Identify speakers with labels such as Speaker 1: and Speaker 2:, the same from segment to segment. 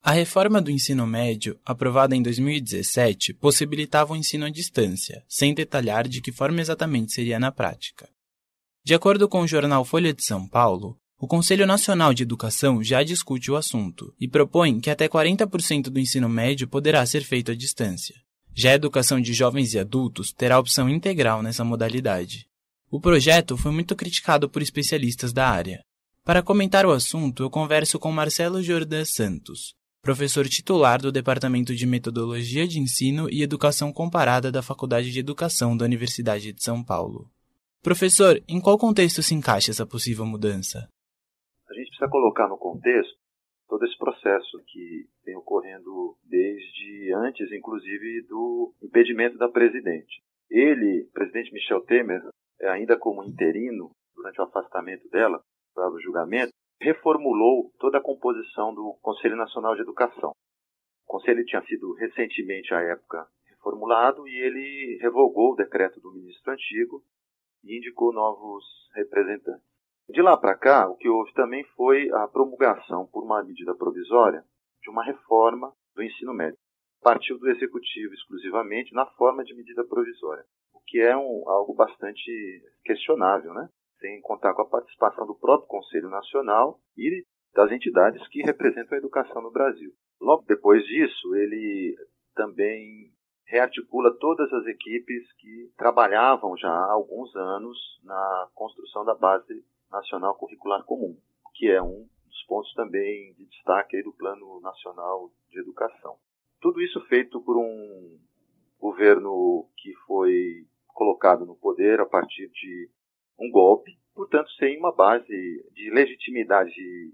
Speaker 1: A reforma do ensino médio, aprovada em 2017, possibilitava o ensino à distância, sem detalhar de que forma exatamente seria na prática. De acordo com o jornal Folha de São Paulo, o Conselho Nacional de Educação já discute o assunto e propõe que até 40% do ensino médio poderá ser feito à distância. Já a educação de jovens e adultos terá opção integral nessa modalidade. O projeto foi muito criticado por especialistas da área. Para comentar o assunto, eu converso com Marcelo Jordan Santos, professor titular do Departamento de Metodologia de Ensino e Educação Comparada da Faculdade de Educação da Universidade de São Paulo. Professor, em qual contexto se encaixa essa possível mudança?
Speaker 2: A gente precisa colocar no contexto todo esse processo que vem ocorrendo desde antes, inclusive, do impedimento da presidente. Ele, presidente Michel Temer, ainda como interino, durante o afastamento dela, para o julgamento, reformulou toda a composição do Conselho Nacional de Educação. O Conselho tinha sido recentemente, à época, reformulado e ele revogou o decreto do ministro antigo e indicou novos representantes. De lá para cá, o que houve também foi a promulgação, por uma medida provisória, de uma reforma do ensino médio. Partiu do Executivo exclusivamente na forma de medida provisória, o que é algo bastante questionável, né? Sem contar com a participação do próprio Conselho Nacional e das entidades que representam a educação no Brasil. Logo depois disso, ele também rearticula todas as equipes que trabalhavam já há alguns anos na construção da Base Nacional Curricular Comum, que é um dos pontos também de destaque aí do Plano Nacional de Educação. Tudo isso feito por um governo que foi colocado no poder a partir de um golpe, portanto, sem uma base de legitimidade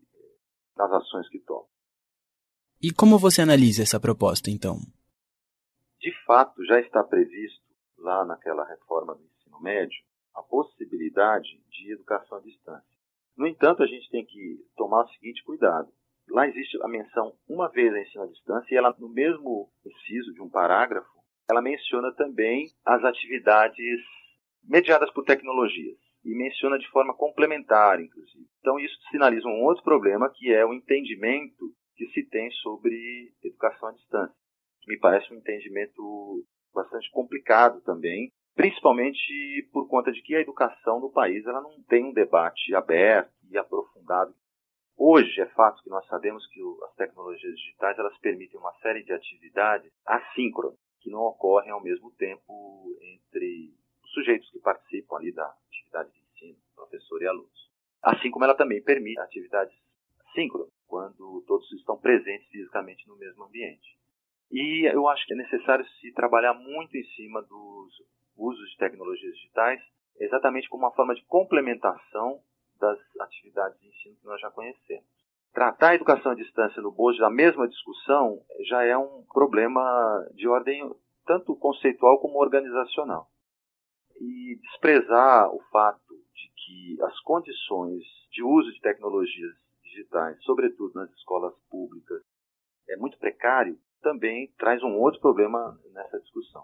Speaker 2: nas ações que toma.
Speaker 1: E como você analisa essa proposta, então?
Speaker 2: De fato, já está previsto lá naquela reforma do ensino médio a possibilidade de educação à distância. No entanto, a gente tem que tomar o seguinte cuidado. Lá existe a menção uma vez a ensino à distância e ela, no mesmo inciso de um parágrafo, ela menciona também as atividades mediadas por tecnologias e menciona de forma complementar, inclusive. Então, isso sinaliza um outro problema, que é o entendimento que se tem sobre educação à distância. Me parece um entendimento bastante complicado também, principalmente por conta de que a educação no país ela não tem um debate aberto e aprofundado. Hoje é fato que nós sabemos que as tecnologias digitais elas permitem uma série de atividades assíncronas, que não ocorrem ao mesmo tempo entre os sujeitos que participam ali da atividade de ensino, professor e alunos. Assim como ela também permite atividades síncronas, quando todos estão presentes fisicamente no mesmo ambiente. E eu acho que é necessário se trabalhar muito em cima dos usos de tecnologias digitais, exatamente como uma forma de complementação das atividades de ensino que nós já conhecemos. Tratar a educação à distância no bojo da mesma discussão já é um problema de ordem tanto conceitual como organizacional. E desprezar o fato de que as condições de uso de tecnologias digitais, sobretudo nas escolas públicas, é muito precário, também traz um outro problema nessa discussão.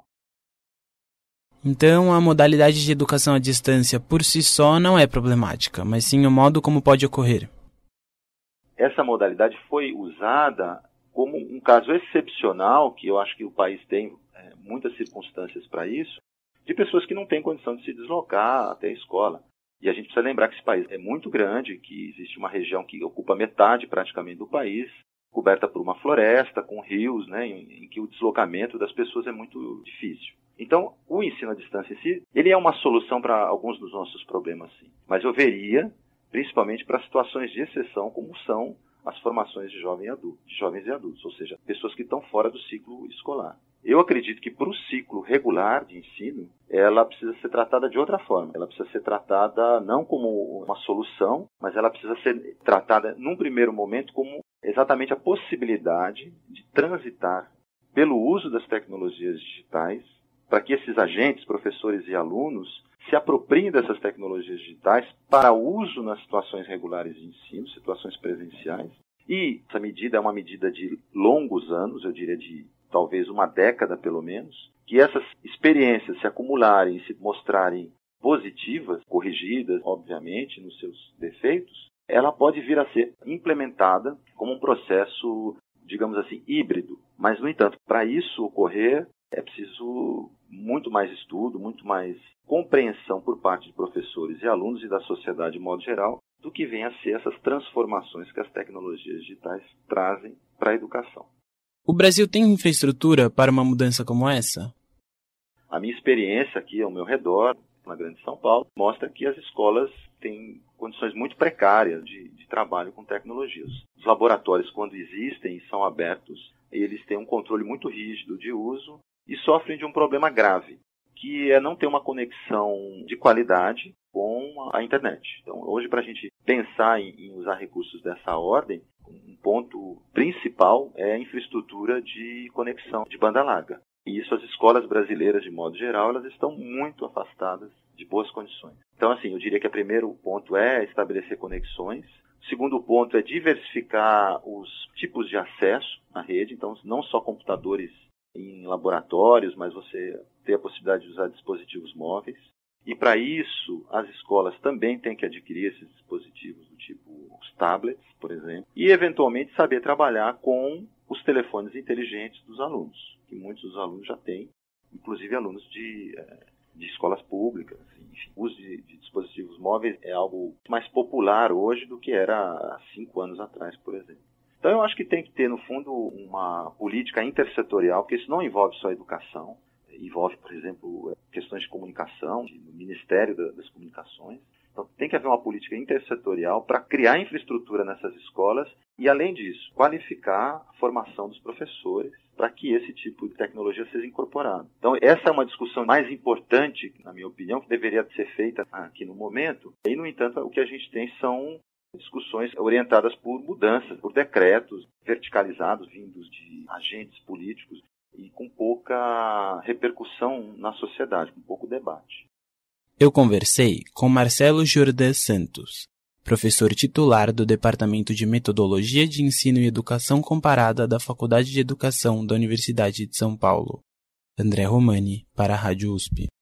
Speaker 1: Então, a modalidade de educação à distância por si só não é problemática, mas sim o modo como pode ocorrer.
Speaker 2: Essa modalidade foi usada como um caso excepcional, que eu acho que o país tem muitas circunstâncias para isso, de pessoas que não têm condição de se deslocar até a escola. E a gente precisa lembrar que esse país é muito grande, que existe uma região que ocupa metade praticamente do país, coberta por uma floresta, com rios, né, em que o deslocamento das pessoas é muito difícil. Então, o ensino à distância em si, ele é uma solução para alguns dos nossos problemas, sim. Mas eu veria, principalmente para situações de exceção, como são as formações de jovens e adultos, ou seja, pessoas que estão fora do ciclo escolar. Eu acredito que para o ciclo regular de ensino, ela precisa ser tratada de outra forma. Ela precisa ser tratada não como uma solução, mas ela precisa ser tratada, num primeiro momento, como exatamente a possibilidade de transitar pelo uso das tecnologias digitais, para que esses agentes, professores e alunos, se apropriem dessas tecnologias digitais para uso nas situações regulares de ensino, situações presenciais. E essa medida é uma medida de longos anos, eu diria de talvez uma década pelo menos, que essas experiências se acumularem e se mostrarem positivas, corrigidas, obviamente, nos seus defeitos, ela pode vir a ser implementada como um processo digamos assim, híbrido. Mas, no entanto, para isso ocorrer, é preciso muito mais estudo, muito mais compreensão por parte de professores e alunos e da sociedade de modo geral do que vem a ser essas transformações que as tecnologias digitais trazem para a educação.
Speaker 1: O Brasil tem infraestrutura para uma mudança como essa?
Speaker 2: A minha experiência aqui ao meu redor, na Grande São Paulo, mostra que as escolas têm condições muito precárias de trabalho com tecnologias. Os laboratórios, quando existem e são abertos, eles têm um controle muito rígido de uso e sofrem de um problema grave, que é não ter uma conexão de qualidade com a internet. Então, hoje, para a gente pensar em usar recursos dessa ordem, um ponto principal é a infraestrutura de conexão de banda larga. E isso as escolas brasileiras, de modo geral, elas estão muito afastadas de boas condições. Então, assim, eu diria que o primeiro ponto é estabelecer conexões. O segundo ponto é diversificar os tipos de acesso à rede. Então, não só computadores em laboratórios, mas você ter a possibilidade de usar dispositivos móveis. E para isso, as escolas também têm que adquirir esses dispositivos do tipo os tablets, por exemplo, e eventualmente saber trabalhar com os telefones inteligentes dos alunos, que muitos dos alunos já têm, inclusive alunos de escolas públicas. Enfim, o uso de dispositivos móveis é algo mais popular hoje do que era há 5 anos atrás, por exemplo. Então eu acho que tem que ter, no fundo, uma política intersetorial, porque isso não envolve só a educação, envolve, por exemplo, questões de comunicação, no Ministério das Comunicações. Então tem que haver uma política intersetorial para criar infraestrutura nessas escolas e, além disso, qualificar a formação dos professores para que esse tipo de tecnologia seja incorporado. Então essa é uma discussão mais importante, na minha opinião, que deveria ser feita aqui no momento. E, no entanto, o que a gente tem são discussões orientadas por mudanças, por decretos verticalizados vindos de agentes políticos e com pouca repercussão na sociedade, com pouco debate.
Speaker 1: Eu conversei com Marcelo Jordã Santos, professor titular do Departamento de Metodologia de Ensino e Educação Comparada da Faculdade de Educação da Universidade de São Paulo. André Romani, para a Rádio USP.